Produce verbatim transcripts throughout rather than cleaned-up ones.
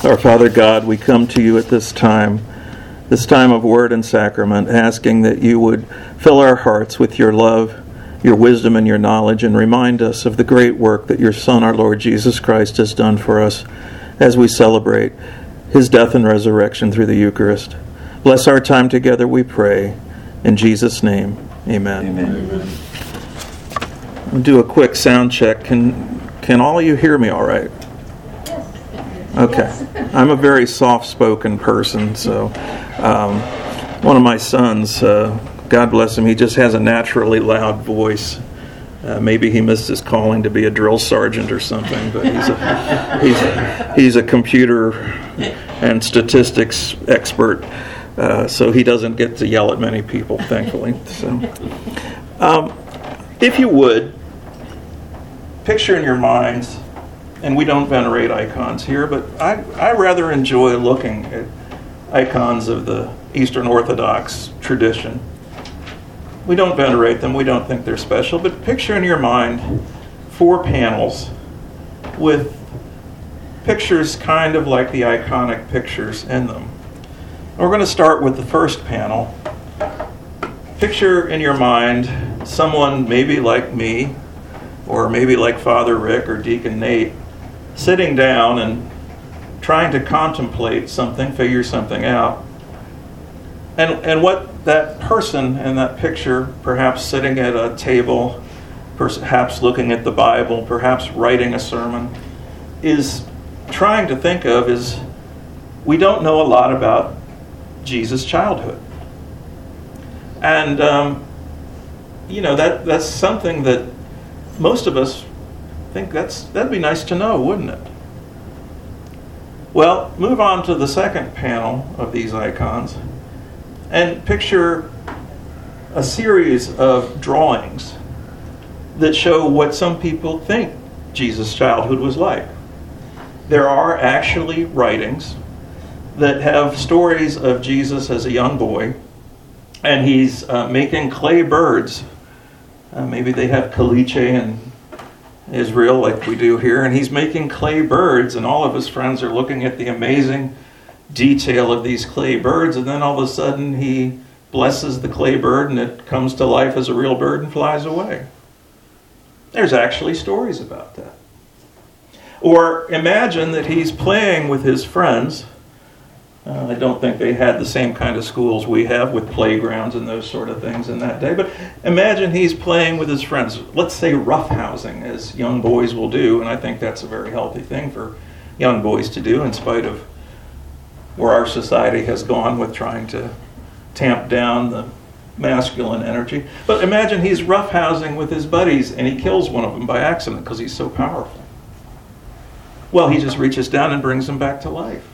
Our Father God, we come to you at this time, this time of word and sacrament, asking that you would fill our hearts with your love, your wisdom, and your knowledge, and remind us of the great work that your Son, our Lord Jesus Christ, has done for us as we celebrate his death and resurrection through the Eucharist. Bless our time together, we pray. In Jesus' name, amen. Amen. Amen. We'll do a quick sound check. Can, can all of you hear me all right? Okay. I'm a very soft-spoken person, so um, one of my sons, uh, God bless him, he just has a naturally loud voice. Uh, maybe he missed his calling to be a drill sergeant or something, but he's a, he's, he's a computer and statistics expert, uh, so he doesn't get to yell at many people, thankfully. So, um, if you would, picture in your minds, and we don't venerate icons here, but I, I rather enjoy looking at icons of the Eastern Orthodox tradition. We don't venerate them, we don't think they're special, but picture in your mind four panels with pictures kind of like the iconic pictures in them. We're going to start with the first panel. Picture in your mind someone maybe like me, or maybe like Father Rick or Deacon Nate, sitting down and trying to contemplate something, figure something out. And and what that person in that picture, perhaps sitting at a table, perhaps looking at the Bible, perhaps writing a sermon, is trying to think of is, we don't know a lot about Jesus' childhood. And, um, you know, that that's something that most of us think that's that'd be nice to know, wouldn't it? Well, move on to the second panel of these icons and picture a series of drawings that show what some people think Jesus' childhood was like. There are actually writings that have stories of Jesus as a young boy, and he's uh, making clay birds. Uh, maybe they have caliche in Israel like we do here, and he's making clay birds, and all of his friends are looking at the amazing detail of these clay birds, and then all of a sudden he blesses the clay bird and it comes to life as a real bird and flies away. There's actually stories about that. Or imagine that he's playing with his friends. Uh, I don't think they had the same kind of schools we have with playgrounds and those sort of things in that day, but imagine he's playing with his friends. Let's say roughhousing, as young boys will do, and I think that's a very healthy thing for young boys to do, in spite of where our society has gone with trying to tamp down the masculine energy. But imagine he's roughhousing with his buddies and he kills one of them by accident because he's so powerful. Well, he just reaches down and brings them back to life.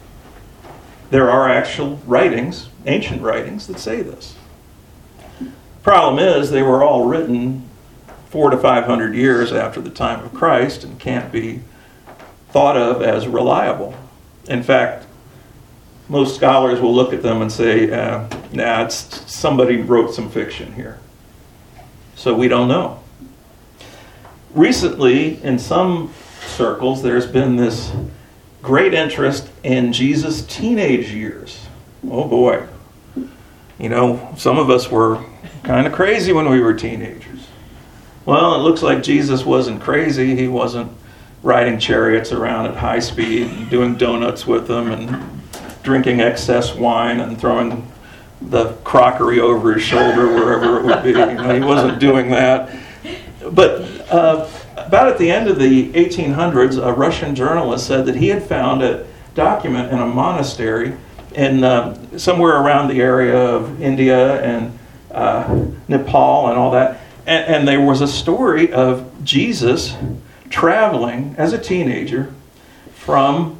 There are actual writings, ancient writings, that say this. Problem is, they were all written four to five hundred years after the time of Christ and can't be thought of as reliable. In fact, most scholars will look at them and say, uh, nah, it's, somebody wrote some fiction here. So we don't know. Recently, in some circles, there's been this great interest in Jesus' teenage years. Oh boy. You know, some of us were kind of crazy when we were teenagers. Well, it looks like Jesus wasn't crazy. He wasn't riding chariots around at high speed and doing donuts with them and drinking excess wine and throwing the crockery over his shoulder wherever it would be. You know, he wasn't doing that. But uh, about at the end of the eighteen hundreds, a Russian journalist said that he had found a document in a monastery in uh, somewhere around the area of India and uh, Nepal and all that. And, and there was a story of Jesus traveling as a teenager from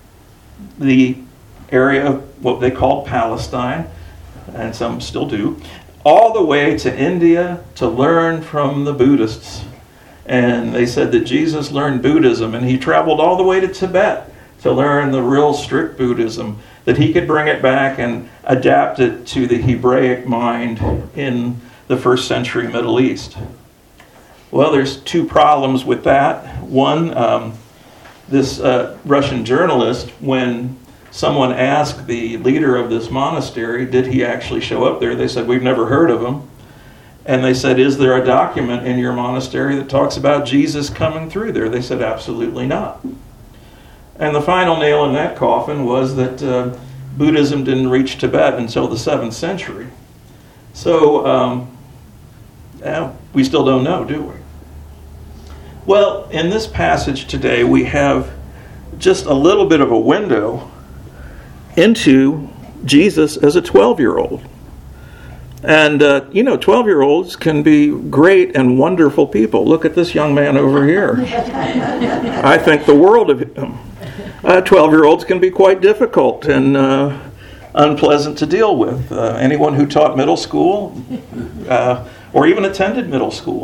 the area of what they called Palestine, and some still do, all the way to India to learn from the Buddhists. And they said that Jesus learned Buddhism, and he traveled all the way to Tibet to learn the real strict Buddhism, that he could bring it back and adapt it to the Hebraic mind in the first century Middle East. Well, there's two problems with that. One, um, this uh, Russian journalist, when someone asked the leader of this monastery, did he actually show up there? They said, we've never heard of him. And they said, is there a document in your monastery that talks about Jesus coming through there? They said, absolutely not. And the final nail in that coffin was that uh, Buddhism didn't reach Tibet until the seventh century. So um, yeah, we still don't know, do we? Well, in this passage today, we have just a little bit of a window into Jesus as a twelve-year-old. And, uh, you know, twelve-year-olds can be great and wonderful people. Look at this young man over here. I think the world of him. Uh, twelve-year-olds can be quite difficult and uh, unpleasant to deal with. Uh, anyone who taught middle school uh, or even attended middle school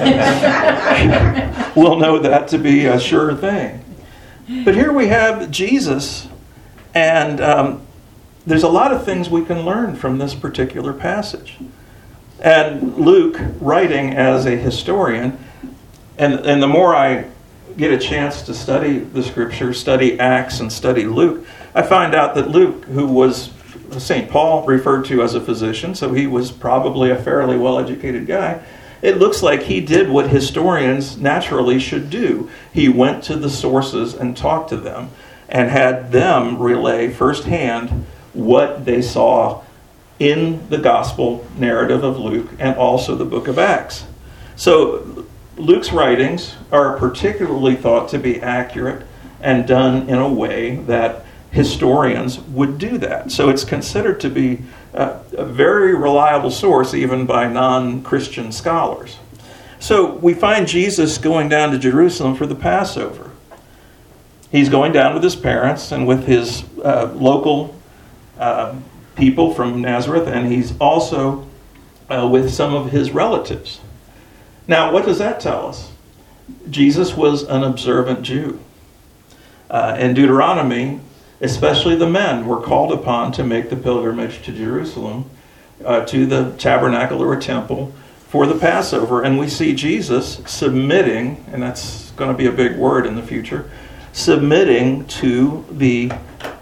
will know that to be a sure thing. But here we have Jesus, and um, there's a lot of things we can learn from this particular passage. And Luke, writing as a historian, and, and the more I get a chance to study the Scripture, study Acts and study Luke, I find out that Luke, who was Saint Paul referred to as a physician, so he was probably a fairly well-educated guy, it looks like he did what historians naturally should do. He went to the sources and talked to them and had them relay firsthand what they saw in the gospel narrative of Luke and also the book of Acts. So Luke's writings are particularly thought to be accurate and done in a way that historians would do that. So it's considered to be a, a very reliable source even by non-Christian scholars. So we find Jesus going down to Jerusalem for the Passover. He's going down with his parents and with his uh, local uh, people from Nazareth, and he's also uh, with some of his relatives. Now, what does that tell us? Jesus was an observant Jew. Uh, in Deuteronomy, especially the men were called upon to make the pilgrimage to Jerusalem, uh, to the tabernacle or temple for the Passover. And we see Jesus submitting, and that's going to be a big word in the future, submitting to the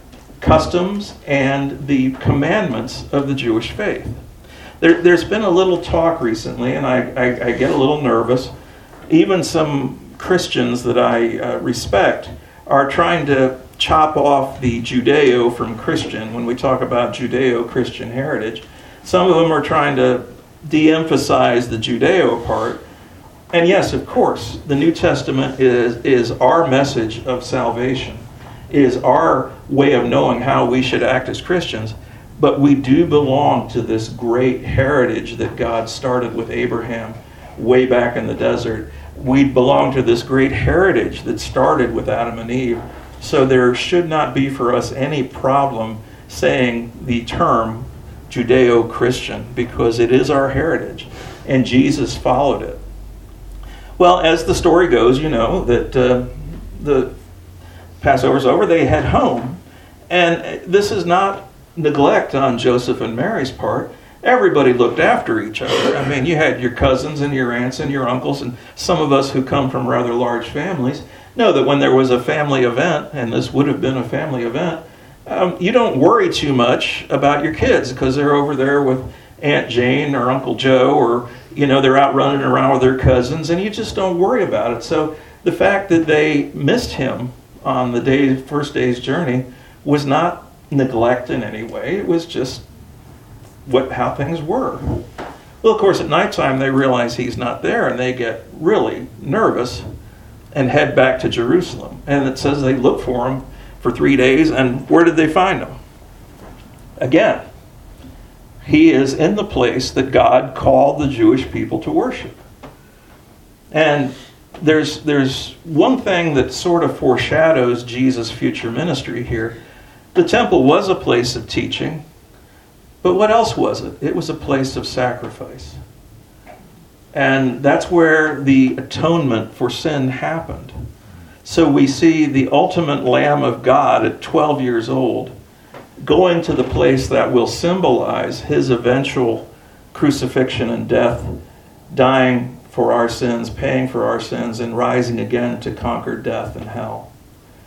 customs and the commandments of the Jewish faith. There, there's been a little talk recently, and I, I, I get a little nervous. Even some Christians that I uh, respect are trying to chop off the Judeo from Christian when we talk about Judeo-Christian heritage. Some of them are trying to de-emphasize the Judeo part. And yes, of course, the New Testament is, is our message of salvation, is our way of knowing how we should act as Christians. But we do belong to this great heritage that God started with Abraham way back in the desert. We belong to this great heritage that started with Adam and Eve. So there should not be for us any problem saying the term Judeo-Christian, because it is our heritage, and Jesus followed it. Well, as the story goes, you know, that uh, the Passover's over, they head home. And this is not neglect on Joseph and Mary's part. Everybody looked after each other. I mean, you had your cousins and your aunts and your uncles, and some of us who come from rather large families know that when there was a family event, and this would have been a family event, um, you don't worry too much about your kids because they're over there with Aunt Jane or Uncle Joe, or, you know, they're out running around with their cousins, and you just don't worry about it. So the fact that they missed him on the day, first day's journey was not neglect in any way. It was just what how things were. Well, of course, at nighttime they realize he's not there, and they get really nervous and head back to Jerusalem. And it says they look for him for three days, and where did they find him? Again, he is in the place that God called the Jewish people to worship. And there's there's one thing that sort of foreshadows Jesus' future ministry here. The temple was a place of teaching, but what else was it? It was a place of sacrifice. And that's where the atonement for sin happened. So we see the ultimate Lamb of God at twelve years old going to the place that will symbolize his eventual crucifixion and death, dying for our sins, paying for our sins, and rising again to conquer death and hell.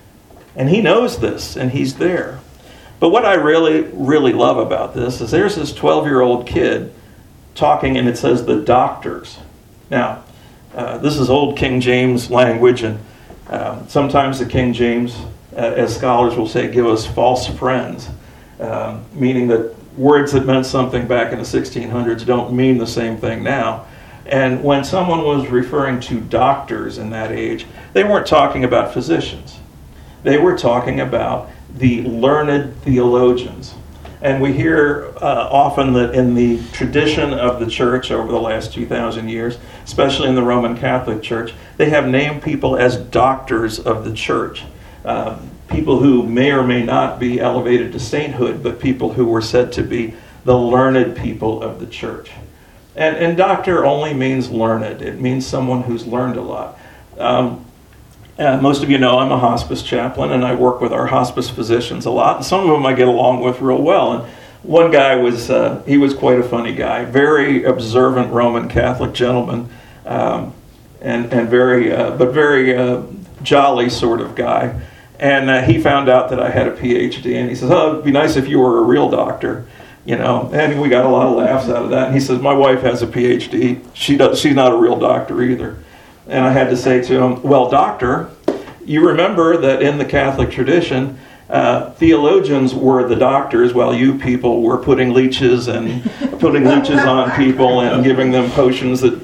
And he knows this, and he's there. But what I really, really love about this is there's this twelve-year-old kid talking, and it says the doctors. Now, uh, this is old King James language, and uh, sometimes the King James, uh, as scholars will say, give us false friends, um, meaning that words that meant something back in the sixteen hundreds don't mean the same thing now. And when someone was referring to doctors in that age, they weren't talking about physicians. They were talking about the learned theologians. And we hear uh, often that in the tradition of the church over the last two thousand years, especially in the Roman Catholic Church, they have named people as doctors of the church. Uh, people who may or may not be elevated to sainthood, but people who were said to be the learned people of the church. And, and doctor only means learned. It means someone who's learned a lot. Um, Uh, most of you know I'm a hospice chaplain, and I work with our hospice physicians a lot. And some of them I get along with real well. And one guy was, uh, he was quite a funny guy, very observant Roman Catholic gentleman, um, and, and very, uh, but very uh, jolly sort of guy. And uh, he found out that I had a P H D, and he says, oh, it'd be nice if you were a real doctor. You know, and we got a lot of laughs out of that. And he says, my wife has a P H D. She does, she's not a real doctor either. And I had to say to him, well, doctor, you remember that in the Catholic tradition, uh, theologians were the doctors while you people were putting leeches and putting leeches on people and giving them potions that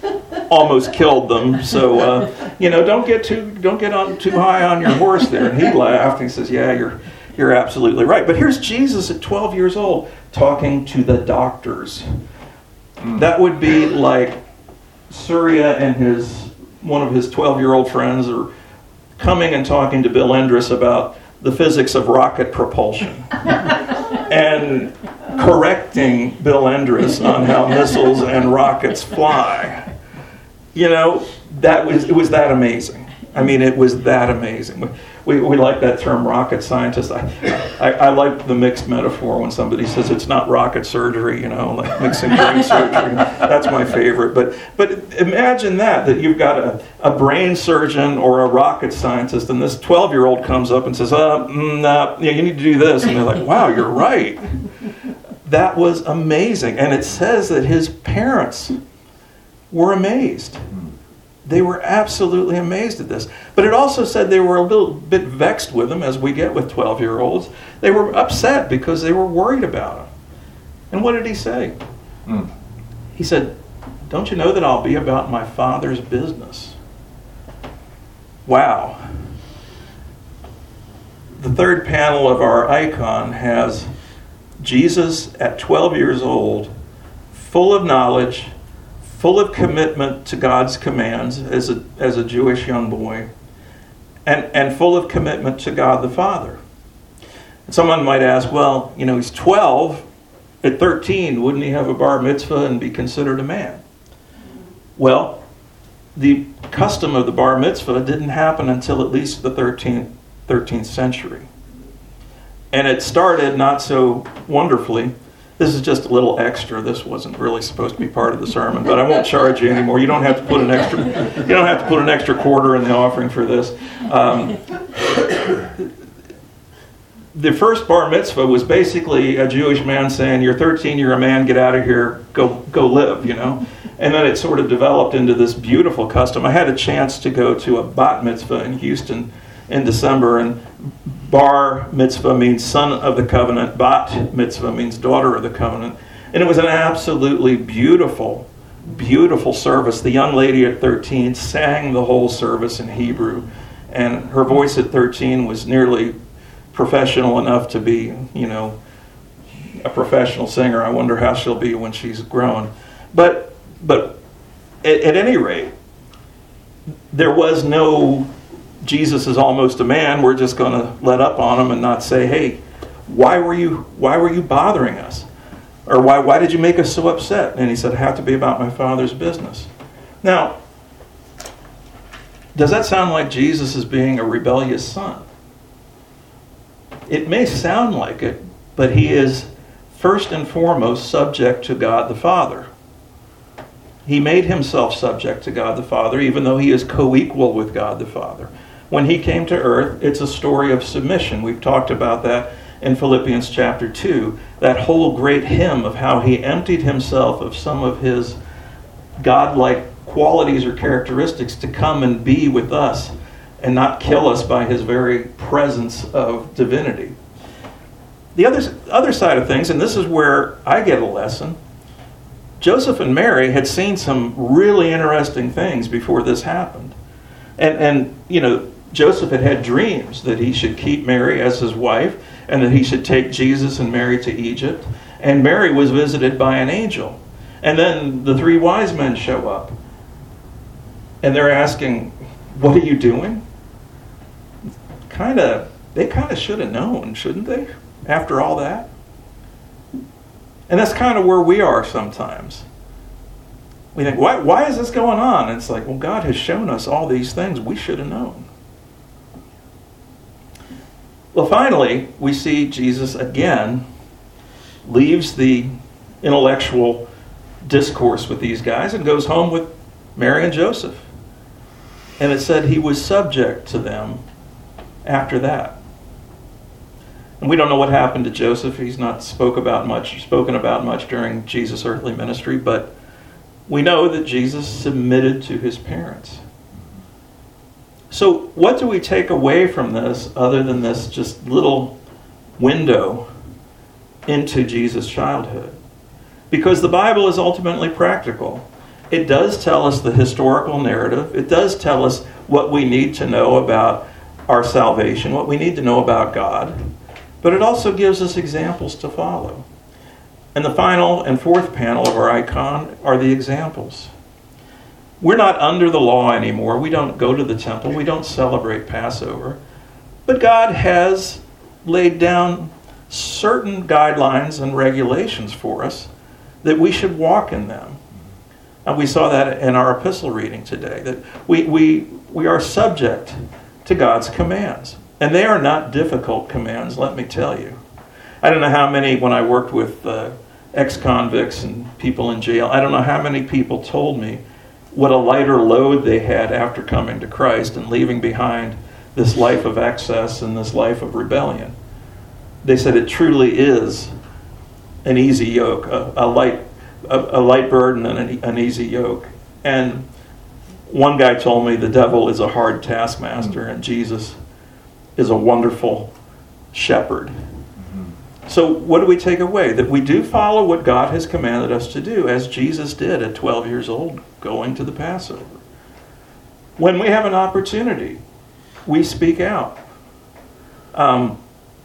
almost killed them. So, uh, you know, don't get too don't get on too high on your horse there. And he laughed and he says, yeah, you're you're absolutely right. But here's Jesus at twelve years old talking to the doctors. That would be like Surya and his one of his twelve-year-old friends are coming and talking to Bill Endress about the physics of rocket propulsion and correcting Bill Endress on how missiles and rockets fly. You know, that was it was that amazing. I mean, it was that amazing. We, we, we like that term, rocket scientist. I, I, I like the mixed metaphor when somebody says it's not rocket surgery, you know, like mixing brain surgery. That's my favorite. But but imagine that, that you've got a, a brain surgeon or a rocket scientist, and this twelve-year-old comes up and says, uh, mm, nah, yeah, you need to do this. And they're like, wow, you're right. That was amazing. And it says that his parents were amazed. They were absolutely amazed at this. But it also said they were a little bit vexed with him, as we get with twelve-year-olds. They were upset because they were worried about him. And what did he say? Mm. He said, don't you know that I'll be about my Father's business? Wow. The third panel of our icon has Jesus at twelve years old, full of knowledge, full of commitment to God's commands as a as a Jewish young boy, and, and full of commitment to God the Father. And someone might ask, well, you know, he's twelve. At thirteen, wouldn't he have a bar mitzvah and be considered a man? Well, the custom of the bar mitzvah didn't happen until at least the thirteenth century. And it started not so wonderfully. This is just a little extra. This wasn't really supposed to be part of the sermon, but I won't charge you anymore. You don't have to put an extra. You don't have to put an extra quarter in the offering for this. Um, the first bar mitzvah was basically a Jewish man saying, "You're thirteen. You're a man. Get out of here. Go, go live." You know. And then it sort of developed into this beautiful custom. I had a chance to go to a bat mitzvah in Houston in December, and bar mitzvah means son of the covenant, bat mitzvah means daughter of the covenant. And it was an absolutely beautiful, beautiful service. The young lady at thirteen sang the whole service in Hebrew, and her voice at thirteen was nearly professional enough to be, you know, a professional singer. I wonder how she'll be when she's grown. But, but at, at any rate, there was no Jesus is almost a man, we're just going to let up on him and not say, hey, why were you why were you bothering us? Or why why did you make us so upset? And he said, I have to be about my Father's business. Now, does that sound like Jesus is being a rebellious son? It may sound like it, but he is first and foremost subject to God the Father. He made himself subject to God the Father, even though he is co-equal with God the Father. when he came to earth, it's a story of submission. We've talked about that in Philippians chapter two. That whole great hymn of how he emptied himself of some of his godlike qualities or characteristics to come and be with us and not kill us by his very presence of divinity. The other, other side of things, and this is where I get a lesson, Joseph and Mary had seen some really interesting things before this happened. And, and you know, Joseph had had dreams that he should keep Mary as his wife and that he should take Jesus and Mary to Egypt. And Mary was visited by an angel. And then the three wise men show up. And they're asking, what are you doing? Kind of, they kind of should have known, shouldn't they? After all that. And that's kind of where we are sometimes. We think, why, why is this going on? And it's like, well, God has shown us all these things we should have known. Well, finally, we see Jesus again leaves the intellectual discourse with these guys and goes home with Mary and Joseph. And it said he was subject to them after that. And we don't know what happened to Joseph. He's not spoke about much, spoken about much during Jesus' earthly ministry, but we know that Jesus submitted to his parents. So what do we take away from this other than this just little window into Jesus' childhood? Because the Bible is ultimately practical. It does tell us the historical narrative. It does tell us what we need to know about our salvation, what we need to know about God. But it also gives us examples to follow. And the final and fourth panel of our icon are the examples. We're not under the law anymore. We don't go to the temple. We don't celebrate Passover. But God has laid down certain guidelines and regulations for us that we should walk in them. And we saw that in our epistle reading today, that we, we, we are subject to God's commands. And they are not difficult commands, let me tell you. I don't know how many, when I worked with uh, ex-convicts and people in jail, I don't know how many people told me what a lighter load they had after coming to Christ and leaving behind this life of excess and this life of rebellion. They said it truly is an easy yoke, a, a light a, a light burden and an, an easy yoke. And one guy told me the devil is a hard taskmaster and Jesus is a wonderful shepherd. Mm-hmm. So what do we take away? That we do follow what God has commanded us to do, as Jesus did at twelve years old, going to the Passover. When we have an opportunity, we speak out. Um,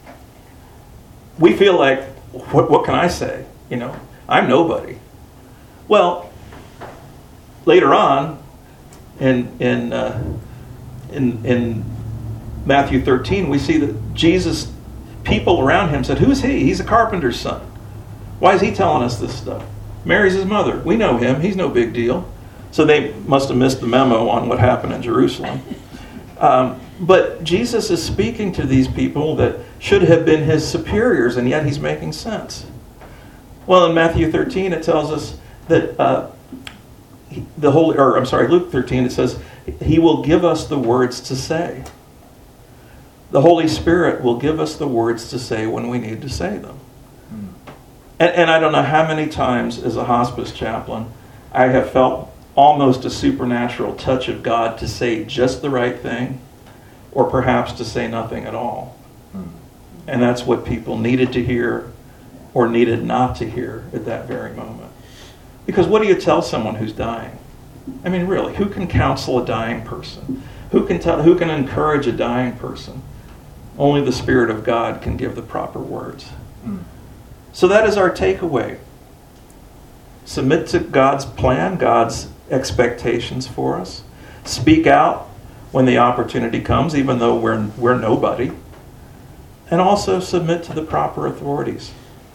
we feel like, what, what can I say? You know, I'm nobody. Well, later on, in in uh, in in Matthew thirteen, we see that Jesus, people around him said, "Who's he? He's a carpenter's son. Why is he telling us this stuff? Mary's his mother. We know him. He's no big deal." So they must have missed the memo on what happened in Jerusalem. Um, but Jesus is speaking to these people that should have been his superiors, and yet he's making sense. Well, in Matthew thirteen, it tells us that uh, he, the Holy, or I'm sorry, Luke thirteen, it says he will give us the words to say. The Holy Spirit will give us the words to say when we need to say them. Hmm. And, and I don't know how many times as a hospice chaplain I have felt almost a supernatural touch of God to say just the right thing, or perhaps to say nothing at all. Hmm. And that's what people needed to hear or needed not to hear at that very moment. Because what do you tell someone who's dying? I mean, really, who can counsel a dying person? Who can tell? Who can encourage a dying person? Only the Spirit of God can give the proper words. Mm. So that is our takeaway. Submit to God's plan, God's expectations for us. Speak out when the opportunity comes, even though we're we're nobody. And also submit to the proper authorities.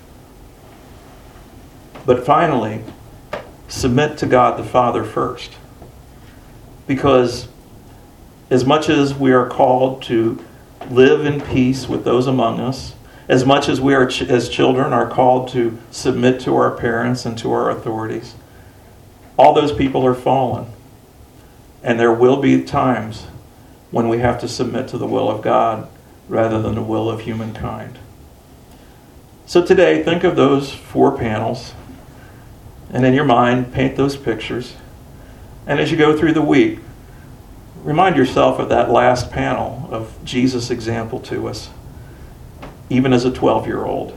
But finally, submit to God the Father first. Because as much as we are called to live in peace with those among us, as much as we are ch- as children are called to submit to our parents and to our authorities, all those people are fallen. And there will be times when we have to submit to the will of God rather than the will of humankind. So today, think of those four panels, and in your mind, paint those pictures. And as you go through the week, remind yourself of that last panel of Jesus' example to us, even as a twelve-year-old,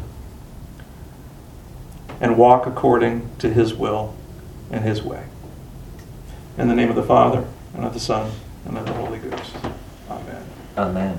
and walk according to his will and his way. In the name of the Father, and of the Son, and of the Holy Ghost. Amen. Amen.